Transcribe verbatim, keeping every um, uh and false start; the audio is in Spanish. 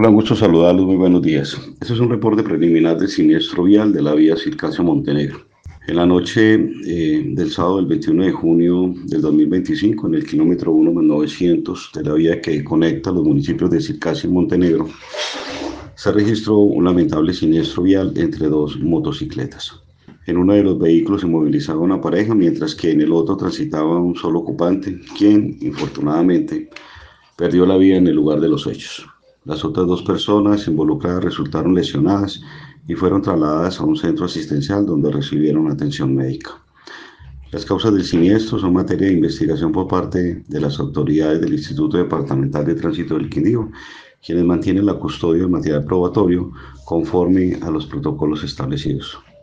Hola, gusto saludarlos, muy buenos días. Este es un reporte preliminar del siniestro vial de la vía Circasio Montenegro. En la noche eh, del sábado del veintiuno de junio del dos mil veinticinco, en el kilómetro uno más novecientos de la vía que conecta los municipios de Circasio y Montenegro, se registró un lamentable siniestro vial entre dos motocicletas. En uno de los vehículos se movilizaba una pareja, mientras que en el otro transitaba un solo ocupante, quien, infortunadamente, perdió la vida en el lugar de los hechos. Las otras dos personas involucradas resultaron lesionadas y fueron trasladadas a un centro asistencial donde recibieron atención médica. Las causas del siniestro son materia de investigación por parte de las autoridades del Instituto Departamental de Tránsito del Quindío, quienes mantienen la custodia del material probatorio conforme a los protocolos establecidos.